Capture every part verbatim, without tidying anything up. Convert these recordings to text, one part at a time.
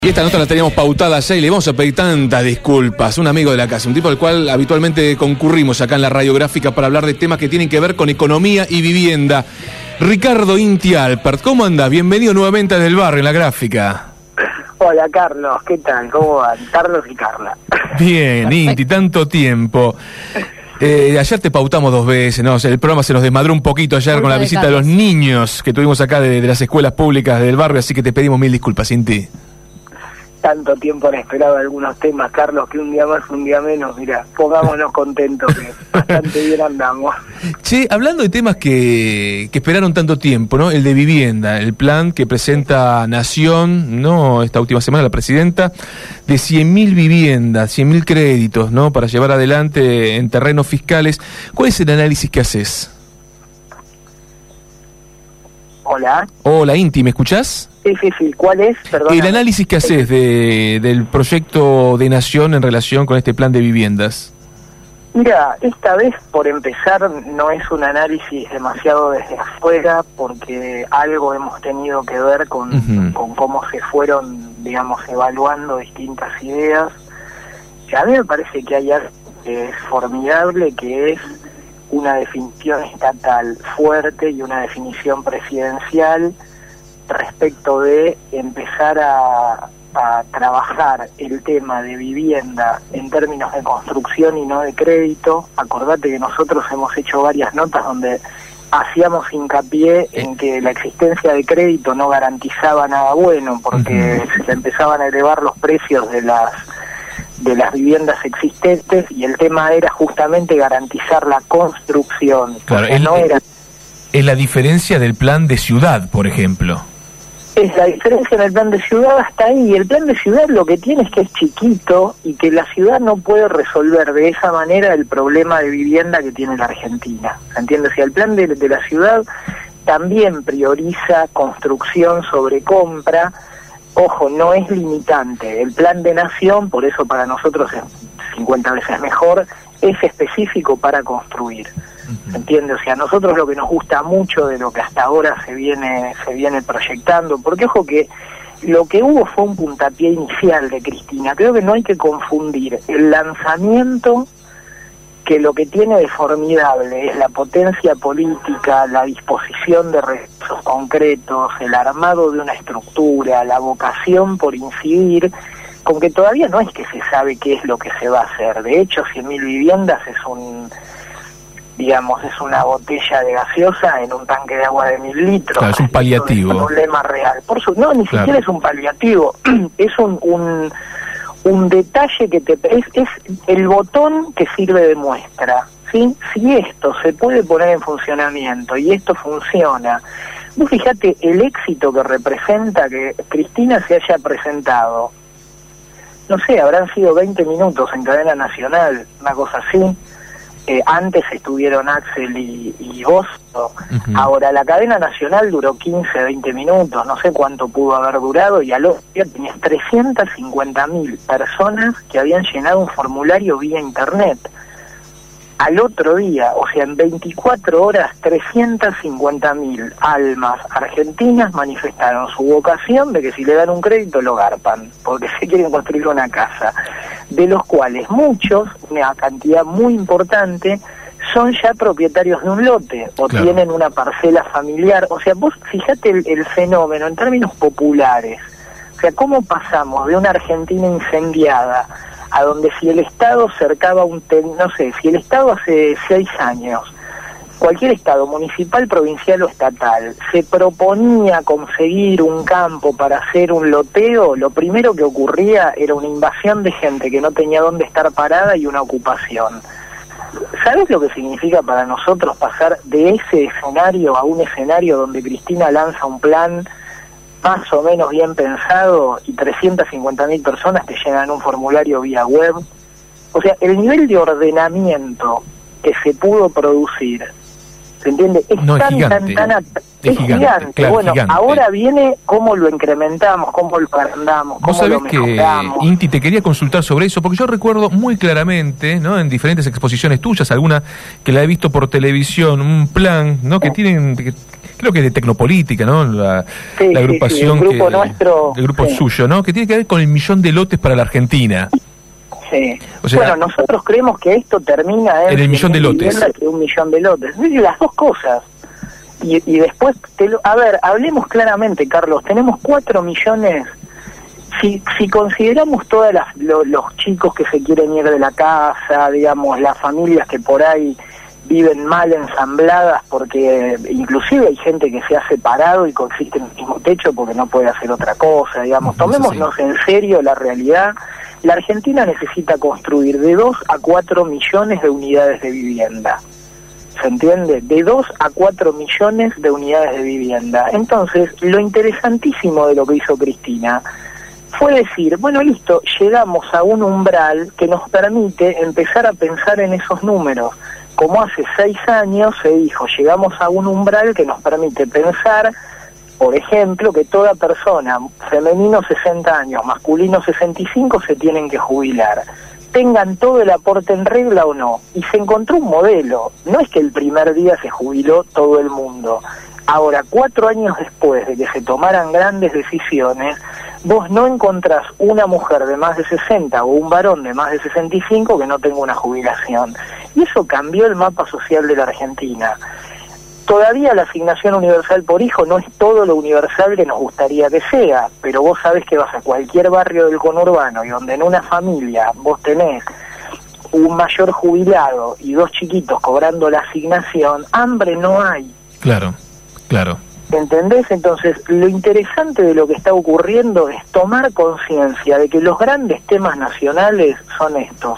Y esta nota la teníamos pautada ya y le vamos a pedir tantas disculpas. Un amigo de la casa, un tipo al cual habitualmente concurrimos acá en la radiográfica para hablar de temas que tienen que ver con economía y vivienda. Ricardo Inti Alpert, ¿cómo andás? Bienvenido nuevamente desde el barrio en la gráfica. Hola Carlos, ¿qué tal? ¿Cómo van? Carlos y Carla. Bien, Inti, tanto tiempo. Eh, ayer te pautamos dos veces, ¿no? O sea, el programa se nos desmadró un poquito ayer con la visita de los niños que tuvimos acá de, de las escuelas públicas del barrio, así que te pedimos mil disculpas, Inti. Tanto tiempo han esperado algunos temas, Carlos, que un día más, un día menos, mira, pongámonos contentos, que bastante bien andamos. Che, hablando de temas que, que esperaron tanto tiempo, ¿no? El de vivienda, el plan que presenta Nación, ¿no? Esta última semana la presidenta, de cien mil viviendas, cien mil créditos, ¿no? Para llevar adelante en terrenos fiscales. ¿Cuál es el análisis que haces? Hola. Hola, Inti, ¿me escuchás? Sí, sí, sí. ¿Cuál es? Perdón. El análisis que haces de, del proyecto de Nación en relación con este plan de viviendas. Mira, esta vez, por empezar, no es un análisis demasiado desde afuera, porque algo hemos tenido que ver con, uh-huh. con cómo se fueron, digamos, evaluando distintas ideas. Y a mí me parece que hay algo que es formidable, que es una definición estatal fuerte y una definición presidencial respecto de empezar a, a trabajar el tema de vivienda en términos de construcción y no de crédito. Acordate que nosotros hemos hecho varias notas donde hacíamos hincapié en que la existencia de crédito no garantizaba nada bueno, porque uh-huh. se empezaban a elevar los precios de las de las viviendas existentes y el tema era justamente garantizar la construcción. Claro, el, no era... es la diferencia del plan de ciudad, por ejemplo. Es la diferencia en el plan de ciudad hasta ahí. El plan de ciudad lo que tiene es que es chiquito y que la ciudad no puede resolver de esa manera el problema de vivienda que tiene la Argentina. ¿Entiendes? Si el plan de, de la ciudad también prioriza construcción sobre compra. Ojo, no es limitante. El plan de Nación, por eso para nosotros es cincuenta veces mejor, es específico para construir. ¿Entiendes? O sea, a nosotros lo que nos gusta mucho de lo que hasta ahora se viene se viene proyectando, porque ojo que lo que hubo fue un puntapié inicial de Cristina. Creo que no hay que confundir el lanzamiento, que lo que tiene de formidable es la potencia política, la disposición de recursos concretos, el armado de una estructura, la vocación por incidir, con que todavía no es que se sabe qué es lo que se va a hacer. De hecho, cien mil viviendas es un, digamos, es una botella de gaseosa en un tanque de agua de mil litros. Claro, es un paliativo. Es un problema real. Por su, no, ni claro. siquiera es un paliativo, es un... un un detalle que te es, es el botón que sirve de muestra, ¿sí? Si esto se puede poner en funcionamiento y esto funciona, vos fíjate el éxito que representa que Cristina se haya presentado, no sé, habrán sido veinte minutos en cadena nacional, una cosa así. Eh, antes estuvieron Axel y, y vos, uh-huh. Ahora la cadena nacional duró quince, veinte minutos, no sé cuánto pudo haber durado, y al otro día tenías trescientas cincuenta mil personas que habían llenado un formulario vía internet. Al otro día, o sea, en veinticuatro horas, trescientas cincuenta mil almas argentinas manifestaron su vocación de que si le dan un crédito lo garpan, porque se quieren construir una casa, de los cuales muchos, una cantidad muy importante, son ya propietarios de un lote, o claro. tienen una parcela familiar. O sea, vos fíjate el, el fenómeno en términos populares. O sea, cómo pasamos de una Argentina incendiada a donde si el Estado cercaba un, ten, no sé, si el Estado hace seis años, cualquier Estado, municipal, provincial o estatal, se proponía conseguir un campo para hacer un loteo, lo primero que ocurría era una invasión de gente que no tenía dónde estar parada y una ocupación. ¿Sabes lo que significa para nosotros pasar de ese escenario a un escenario donde Cristina lanza un plan más o menos bien pensado y trescientas cincuenta mil personas te llenan un formulario vía web? O sea, el nivel de ordenamiento que se pudo producir, ¿se entiende? Es no, tan, es gigante, tan, tan, es, es gigante. gigante. Claro, bueno, gigante. Ahora viene cómo lo incrementamos, cómo lo agrandamos, cómo lo mejoramos. Que, Inti, te quería consultar sobre eso, porque yo recuerdo muy claramente, ¿no?, en diferentes exposiciones tuyas, alguna que la he visto por televisión, un plan, ¿no?, que tienen... Que, creo que de Tecnopolítica, ¿no? La, sí, la agrupación sí, sí, el grupo que, nuestro, el grupo sí. suyo, ¿no? Que tiene que ver con el millón de lotes para la Argentina. Sí. O sea, bueno, nosotros creemos que esto termina en, en el millón de lotes. Que un millón de lotes. Las dos cosas. Y, y después, te lo, a ver, hablemos claramente, Carlos. Tenemos cuatro millones. Si, si consideramos todos lo, los chicos que se quieren ir de la casa, digamos, las familias que por ahí viven mal ensambladas, porque inclusive hay gente que se ha separado y coexiste en el mismo techo porque no puede hacer otra cosa, digamos, tomémonos en serio la realidad. La Argentina necesita construir de dos a cuatro millones de unidades de vivienda, ¿se entiende? De dos a cuatro millones de unidades de vivienda. Entonces, lo interesantísimo de lo que hizo Cristina fue decir, bueno, listo, llegamos a un umbral que nos permite empezar a pensar en esos números. Como hace seis años se dijo, llegamos a un umbral que nos permite pensar, por ejemplo, que toda persona, femenino sesenta años, masculino sesenta y cinco, se tienen que jubilar. Tengan todo el aporte en regla o no. Y se encontró un modelo. No es que el primer día se jubiló todo el mundo. Ahora, cuatro años después de que se tomaran grandes decisiones, vos no encontrás una mujer de más de sesenta o un varón de más de sesenta y cinco que no tenga una jubilación. Y eso cambió el mapa social de la Argentina. Todavía la asignación universal por hijo no es todo lo universal que nos gustaría que sea, pero vos sabés que vas a cualquier barrio del conurbano y donde en una familia vos tenés un mayor jubilado y dos chiquitos cobrando la asignación, hambre no hay. Claro, claro. ¿Entendés? Entonces, lo interesante de lo que está ocurriendo es tomar conciencia de que los grandes temas nacionales son estos.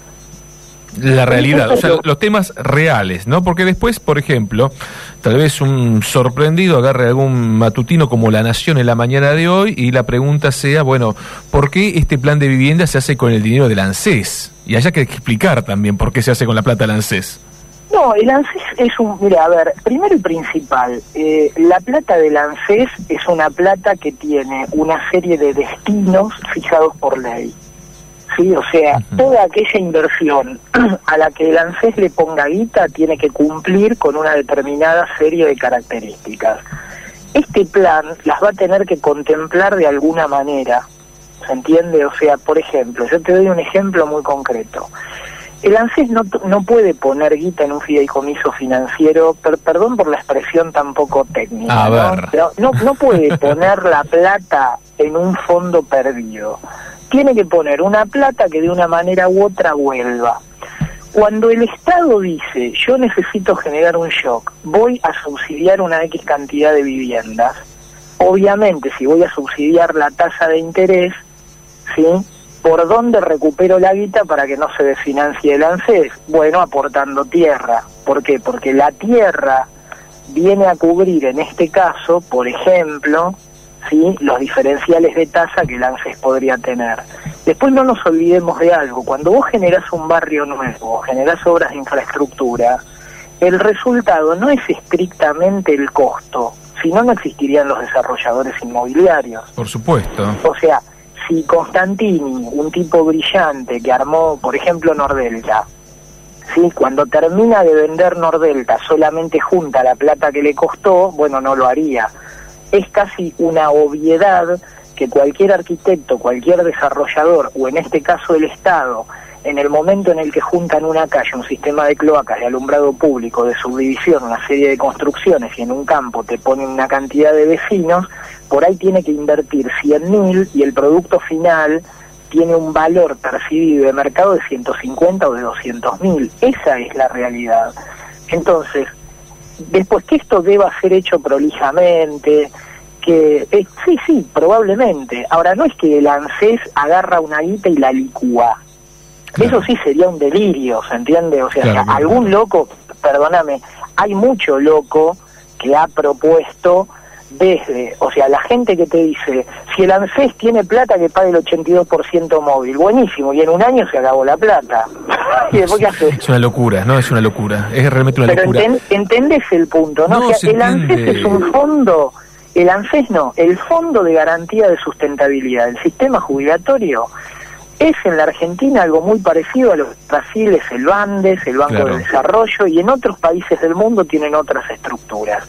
La realidad, o sea, los temas reales, ¿no? Porque después, por ejemplo, tal vez un sorprendido agarre algún matutino como La Nación en la mañana de hoy y la pregunta sea, bueno, ¿por qué este plan de vivienda se hace con el dinero del ANSES? Y haya que explicar también por qué se hace con la plata del ANSES. No, el ANSES es un... Mira, a ver, primero y principal, eh, la plata del ANSES es una plata que tiene una serie de destinos fijados por ley. Sí, o sea, uh-huh. toda aquella inversión a la que el ANSES le ponga guita tiene que cumplir con una determinada serie de características. Este plan las va a tener que contemplar de alguna manera, ¿se entiende? O sea, por ejemplo, yo te doy un ejemplo muy concreto. El ANSES no, no puede poner guita en un fideicomiso financiero, per, perdón por la expresión tan poco técnica, a ¿no? ver. Pero no, no puede poner la plata en un fondo perdido. Tiene que poner una plata que de una manera u otra vuelva. Cuando el Estado dice, yo necesito generar un shock, voy a subsidiar una X cantidad de viviendas, obviamente si voy a subsidiar la tasa de interés, ¿sí? ¿Por dónde recupero la guita para que no se desfinancie el ANSES? Bueno, aportando tierra. ¿Por qué? Porque la tierra viene a cubrir, en este caso, por ejemplo, ¿sí? los diferenciales de tasa que el ANSES podría tener. Después no nos olvidemos de algo. Cuando vos generás un barrio nuevo, generás obras de infraestructura, el resultado no es estrictamente el costo, si no, no existirían los desarrolladores inmobiliarios. Por supuesto. O sea, si Constantini, un tipo brillante que armó, por ejemplo, Nordelta, ¿sí? cuando termina de vender Nordelta solamente junta la plata que le costó, bueno, no lo haría. Es casi una obviedad que cualquier arquitecto, cualquier desarrollador, o en este caso el Estado, en el momento en el que juntan una calle, un sistema de cloacas, de alumbrado público, de subdivisión, una serie de construcciones, y en un campo te ponen una cantidad de vecinos, por ahí tiene que invertir cien mil y el producto final tiene un valor percibido de mercado de ciento cincuenta o de doscientos mil. Esa es la realidad. Entonces, después que esto deba ser hecho prolijamente, que eh, sí, sí, probablemente. Ahora, no es que el ANSES agarra una guita y la licúa. Claro. Eso sí sería un delirio, ¿se entiende? O sea, claro, claro. algún loco, perdóname, hay mucho loco que ha propuesto desde, o sea, la gente que te dice, si el ANSES tiene plata que pague el ochenta y dos por ciento móvil, buenísimo, y en un año se acabó la plata. ¿Y después qué haces? Es una locura, ¿no? Es una locura, es realmente una Pero locura. Pero enten, entendés el punto, ¿no? no o sea, el ANSES es un fondo, el ANSES no, el Fondo de Garantía de Sustentabilidad del Sistema Jubilatorio es en la Argentina algo muy parecido a los Brasiles, el Bandes, el Banco claro. de Desarrollo, y en otros países del mundo tienen otras estructuras.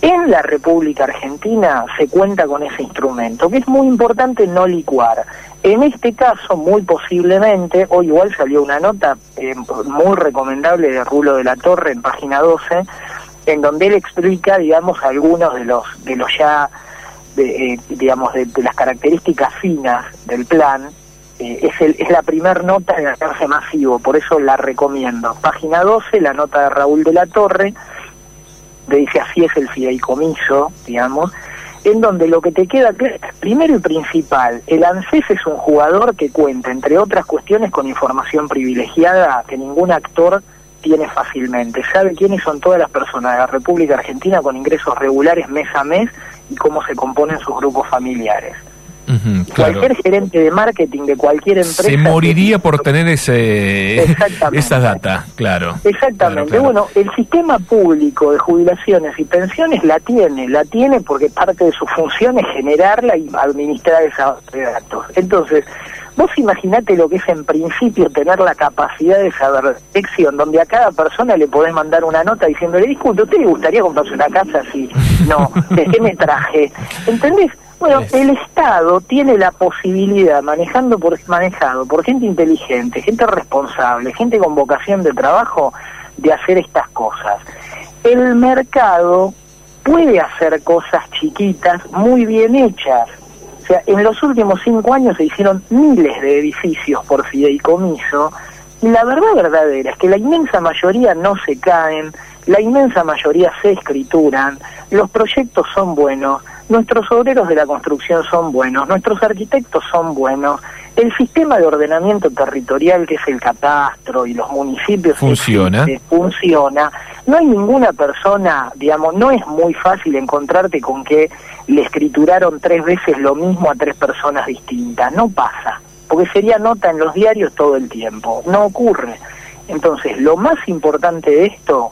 En la República Argentina se cuenta con ese instrumento, que es muy importante no licuar. En este caso, muy posiblemente, hoy igual salió una nota eh, muy recomendable de Rulo de la Torre en página doce, en donde él explica, digamos, algunos de los de los ya, de, eh, digamos, de, de las características finas del plan. Eh, es, el, es la primer nota de alcance masivo, por eso la recomiendo. Página doce, la nota de Raúl de la Torre, le dice así es el fideicomiso, digamos, en donde lo que te queda claro, primero y principal, el ANSES es un jugador que cuenta, entre otras cuestiones, con información privilegiada que ningún actor tiene fácilmente. Sabe quiénes son todas las personas de la República Argentina con ingresos regulares mes a mes y cómo se componen sus grupos familiares. Uh-huh, claro. Cualquier gerente de marketing de cualquier empresa se moriría por tener ese esa data, claro. Exactamente. Claro, claro. Bueno, el sistema público de jubilaciones y pensiones la tiene, la tiene porque parte de su función es generarla y administrar esa base de datos. Entonces, vos imaginate lo que es en principio tener la capacidad de saber dirección, donde a cada persona le podés mandar una nota diciéndole, disculpe, ¿a usted le gustaría comprarse una casa así? No, ¿de qué me traje? ¿Entendés? Bueno, el Estado tiene la posibilidad, manejando por, manejado por gente inteligente, gente responsable, gente con vocación de trabajo, de hacer estas cosas. El mercado puede hacer cosas chiquitas muy bien hechas. O sea, en los últimos cinco años se hicieron miles de edificios por fideicomiso, y la verdad verdadera es que la inmensa mayoría no se caen, la inmensa mayoría se escrituran, los proyectos son buenos, nuestros obreros de la construcción son buenos, nuestros arquitectos son buenos, el sistema de ordenamiento territorial, que es el catastro y los municipios, funciona. Existe, funciona. No hay ninguna persona, digamos, no es muy fácil encontrarte con que le escrituraron tres veces lo mismo a tres personas distintas, no pasa, porque sería nota en los diarios todo el tiempo, no ocurre. Entonces, lo más importante de esto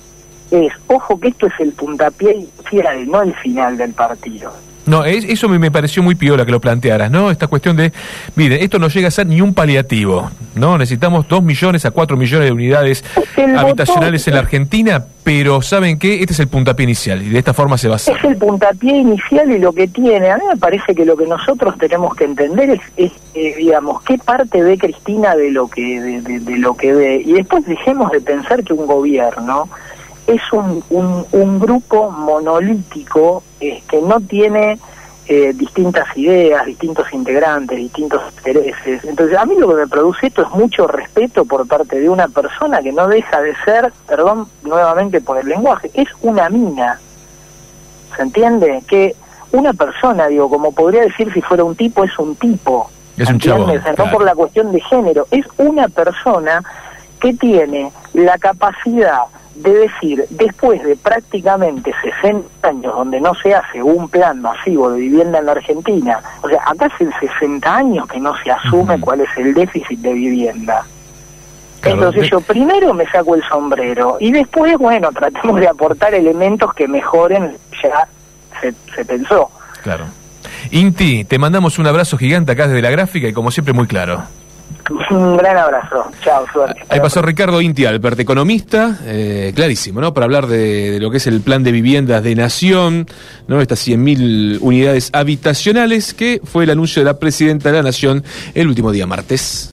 es, ojo que esto es el puntapié inicial, no el final del partido. No, es, eso me, me pareció muy piola que lo plantearas, ¿no? Esta cuestión de, miren, esto no llega a ser ni un paliativo, ¿no? Necesitamos dos millones a cuatro millones de unidades el habitacionales botón, en la Argentina, pero ¿saben qué? Este es el puntapié inicial y de esta forma se va a hacer. Es el puntapié inicial y lo que tiene, a mí me parece que lo que nosotros tenemos que entender es, es eh, digamos, qué parte ve Cristina de lo que, de, de, de lo que ve, y después dejemos de pensar que un gobierno es un, un, un grupo monolítico eh, que no tiene eh, distintas ideas, distintos integrantes, distintos intereses. Entonces, a mí lo que me produce esto es mucho respeto por parte de una persona que no deja de ser, perdón nuevamente por el lenguaje, es una mina. ¿Se entiende? Que una persona, digo, como podría decir si fuera un tipo, es un tipo. Es un chavo. No claro. Por la cuestión de género, es una persona que tiene la capacidad de decir, después de prácticamente sesenta años donde no se hace un plan masivo de vivienda en la Argentina, o sea, acá hace sesenta años que no se asume uh-huh. cuál es el déficit de vivienda. Claro, Entonces de... yo primero me saco el sombrero y después, bueno, tratemos de aportar elementos que mejoren, ya se, se pensó. Claro. Inti, te mandamos un abrazo gigante acá desde la gráfica y como siempre muy claro. Un gran abrazo, chao, suerte. Ahí pasó Ricardo Inti Alpert, economista, eh, clarísimo, ¿no? Para hablar de, de lo que es el plan de viviendas de Nación, ¿no? Estas cien mil unidades habitacionales, que fue el anuncio de la presidenta de la Nación el último día martes.